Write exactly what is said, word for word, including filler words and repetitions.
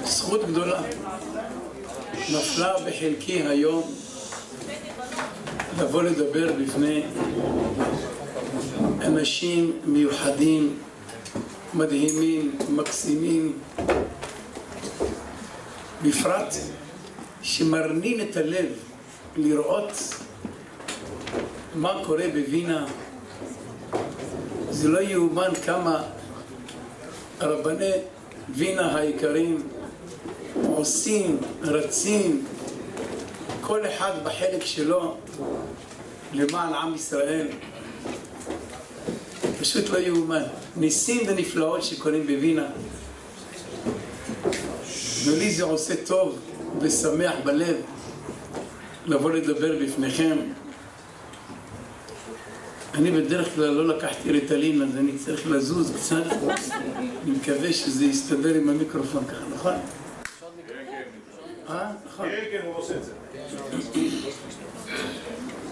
זכות גדולה נפלה בחלקי היום לבוא לדבר בפני אנשים מיוחדים, מדהימים, מקסימים, בפרט שמרנין את הלב לראות מה קורה בווינה. זה לא יאומן כמה רבני וינה היקרים עושים, רצים, כל אחד בחלק שלו למען עם ישראל. פשוט לא יאומן. ניסים ונפלאות שקורים בווינה. ולי זה עושה טוב ושמח בלב לבוא לדבר בפניכם. אני בדרך כלל לא לקחתי ריטלין, אז אני צריך לזוז קצת. אני מקווה שזה יסתדר עם המיקרופון ככה, נכון? כן, כן. אה? נכון. כן, כן, הוא עושה את זה.